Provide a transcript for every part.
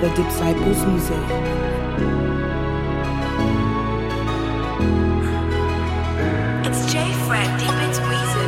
The Disciples Music. It's J Fred Deep It's Music.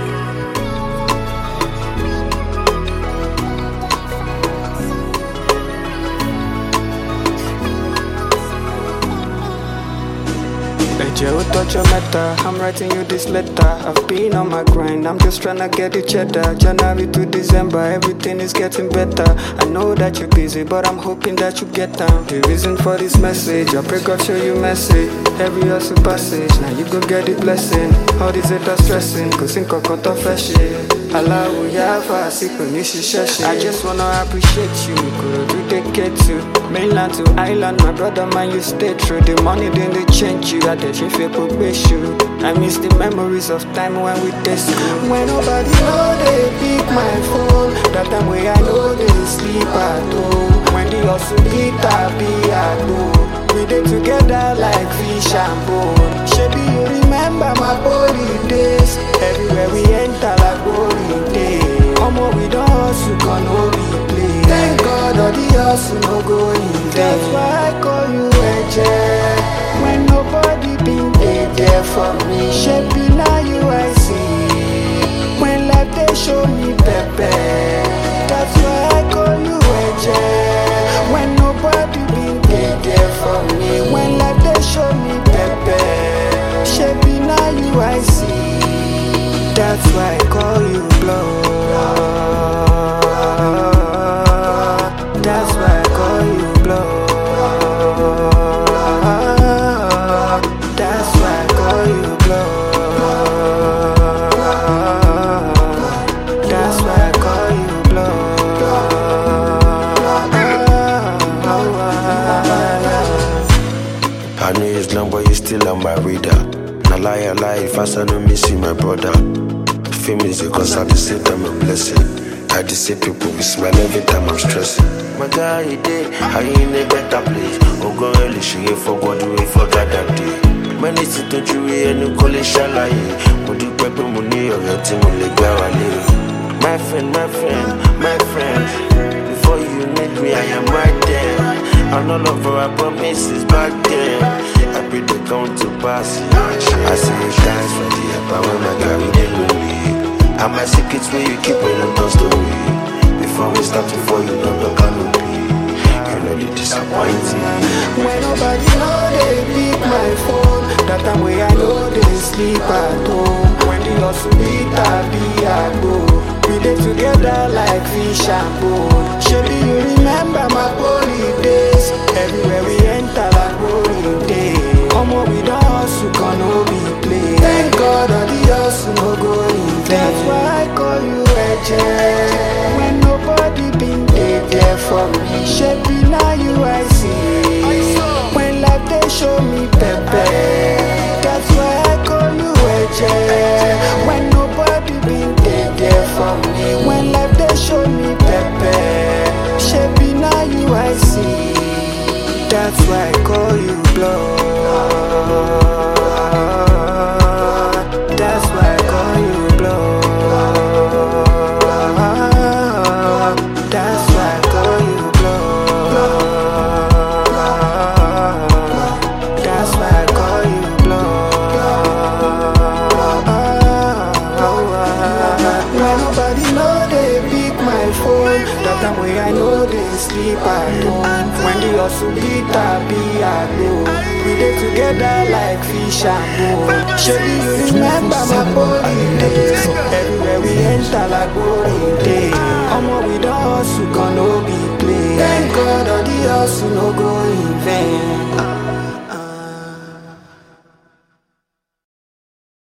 Joe, touch your matter. I'm writing you this letter. I've been on my grind. I'm just trying to get the cheddar. January to December, everything is getting better. I know that you're busy, but I'm hoping that you get down. The reason for this message, I pray God show you mercy. Every hustle passage, now you go get the blessing. All these haters stressing, cause in kokoto fashion. Allahu Yafa, I just wanna appreciate you. Good to take it to mainland to island. My brother, man, you stay true. The money didn't they change you. I did feel probation. I miss the memories of time when we test school. When nobody know they pick my phone. That time where I know they sleep at home. When the hustle beat I be at home. We did together like fish and bone. Shebi you remember my body days. Everywhere we enter like body day. Omo we don't hustle, can no replay. Thank God all the hustle no go in vain. That's why I call you Eje. When nobody been there for me. Shebi now you I see. When life they show me pepe. That's why I call you Eje. When nobody been there for me. When life they show me pepe. Shebi now you I see. That's why I call you blood. That's why I call you blood. That's why I call you blood. That's why I call you blood. I know it's long, but you still on my radar. Now lie, if I no miss you, my brother. Fame is a cause at the same time a blessing. I just say people we smile every time I'm stressing. My guy, you did, I in a better place. Oh, go early, she ain't for what do we forgot that day. Many sit to you and you call it shalaye. Would you pepper money or your team on the garage? My friend, before you need me, I am right there. And all of our promises back there. I pray they come to pass. I say thanks for the help when I carry the lonely. And my secrets where you keep when I'm lost away. Before we start to fall, you don't look canopy. You know the disappointing. When nobody know they pick my phone. That time where I know they sleep at home. When the hustle beat I be at home. We did together like fish and bone. Shebi you remember my holy days. Everywhere we enter like holy day. Omo we don't hustle, can no be play. Thank God all the hustle no go in vain. That's why I call you Eje. When nobody been there for me. Shebi now you I see. When life they show me pepe. That's why I call you Eje. When nobody been there for me. When life they show me pepe. Shebi now you I see. That's why I call you blood. That's why I call you blood. That's why I call you blood. That's why I call you blood. When nobody know they pick my phone. That time when I know they sleep at home. When the hustle beat I be at home. We did together like fish and bone. Shebi you remember my body days. Everywhere we enter like body day. Omo we don't hustle, can no be play. Thank God all the hustle no go in vain.